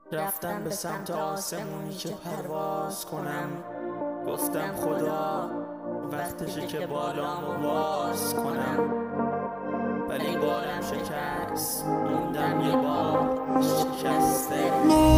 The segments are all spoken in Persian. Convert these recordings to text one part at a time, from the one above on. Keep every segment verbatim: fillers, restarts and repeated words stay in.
رفتم به سمت آسمونی که پرواز کنم. گفتم خدا وقتشه که بالامو باز کنم، ولی بارم شکست، موندم یه بار شکسته.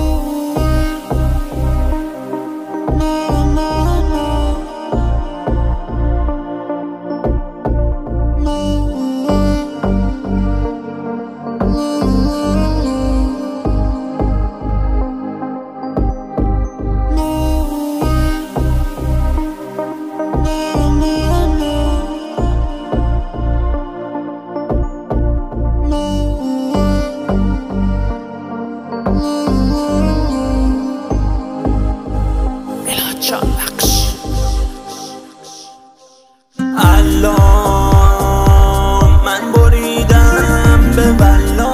الله من بریدم به بلا،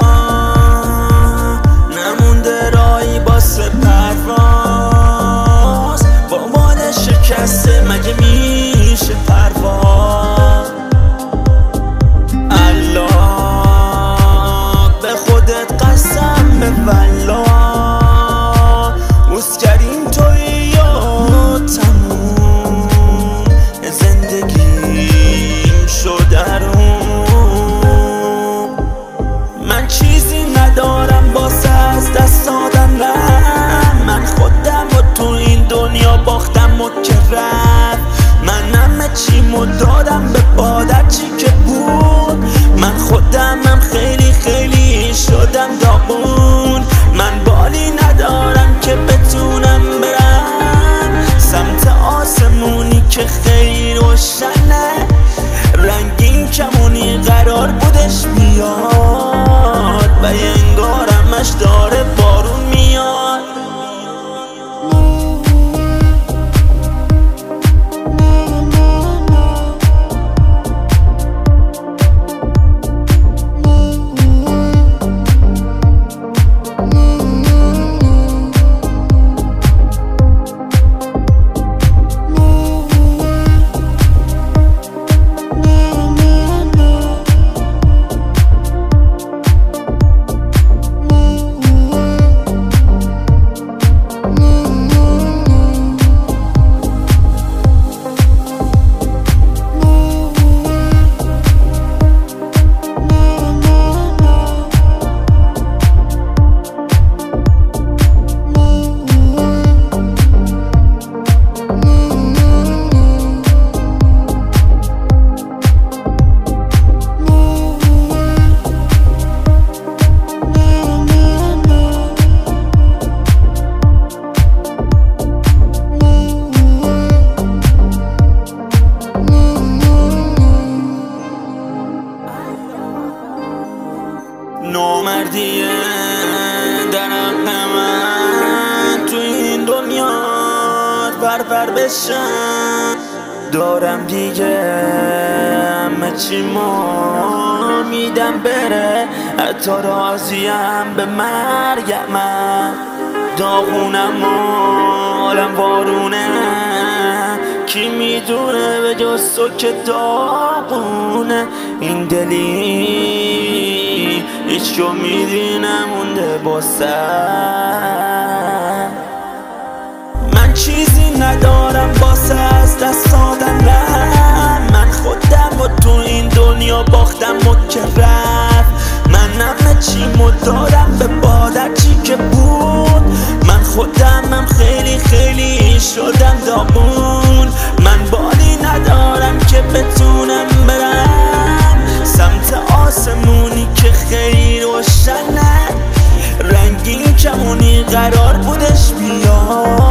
نمونده رایی باسه پرواز، با بال شکسته مگه میشه پرواز. الله به خودت قسم به والله، مسکرین توی یا تموم زندگیم شدرون. من چیزی ندارم واسه از دست دادن رفت، من خودم و تو این دنیا باختم و که رفت. من همه چیمو دادم به بادر چی که بود، من خودمم خیلی خیلی شدم داغون. من بالی ندارم که بتونم برم سمت آسمونی که خیلی روشنه، رنگین کمونی قرار بودش بیاد و انگارمش داره بارون میاد. نامردیه در حق من تو این دنیا بربر بشم، دارم دیگه همه چی ما میدم بره، حتی راضیم به مرگ من. داغونم مالم بارونه، کی میدونه به جز تو که داغونه. این دلی هیچ امیدی نمونده با سر، من چیزی ندارم واسه از دست دادن رفت. من خودم و تو این دنیا باختم و که رفت. من همه چیمو دارم به بادر چی که بود، من خودمم خیلی خیلی شدم داغون. من بالی ندارم که بتونم برم سمت آسمونی که خیلی روشنه، رنگین کمونی قرار بودش بیاد